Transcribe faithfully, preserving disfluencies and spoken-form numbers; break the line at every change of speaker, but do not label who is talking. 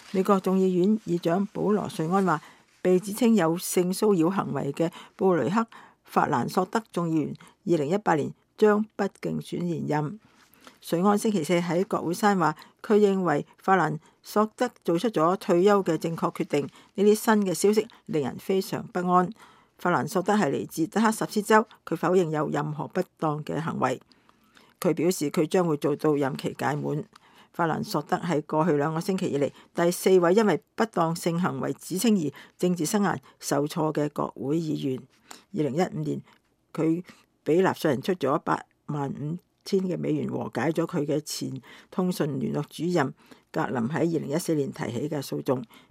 美國眾議院議長保羅瑞安話，被指稱有性騷擾行為嘅布雷克法蘭索德眾議員，二零一八年將不競選連任。瑞安星期四喺國會山話，佢認為法蘭索德做出咗退休嘅正確決定。呢啲新嘅消息令人非常不安。法蘭索德係嚟自德克薩斯州，佢否認有任何不當嘅行為。佢表示佢將會做到任期屆滿。法蘭索德係過去兩個星期以嚟第四位因為不當性行為指稱而政治生涯受挫嘅國會議員。二零一五年，佢俾納稅人出咗八萬五千嘅美元和解咗佢嘅前通訊聯絡主任格林喺二零一四年提起嘅訴訟，